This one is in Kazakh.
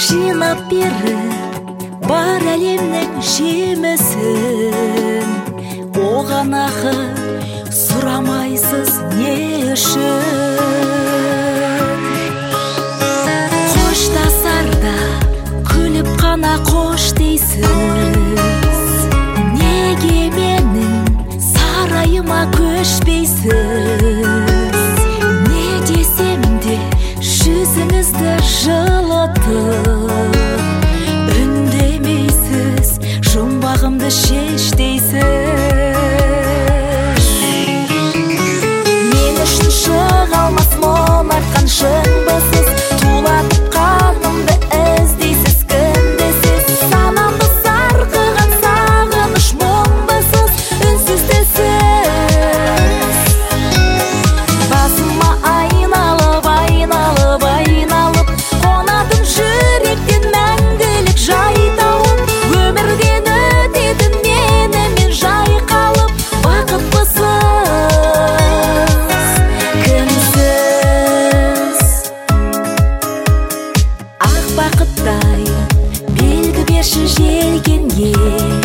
жинап беріп бар әлемнің жемісін, оған ақы сұрамайсыз не үшін? Қоштасарда күліп қана қош дейсіз, неге менің сарайыма көшпейсіз? Не десем де жүзіңізді жылытып, үндемейсіз, жұмбағымды шеш дейсіз. Мен үшін шыға алмас мұң артқан шыңбысыз, тулатып қанымды іздейсіз күндесіз. Санамды сарқыған сағыныш мұңбысыз, үнсіз тілсіз. Басыма айналып, айналып, айналып, қонадым жүректен мәңгілік жай тауып. Өмірден өтетін менімен жайқалып, бақыттысыз, кімсіз? Ақ бақыттай белгі берші желгенге,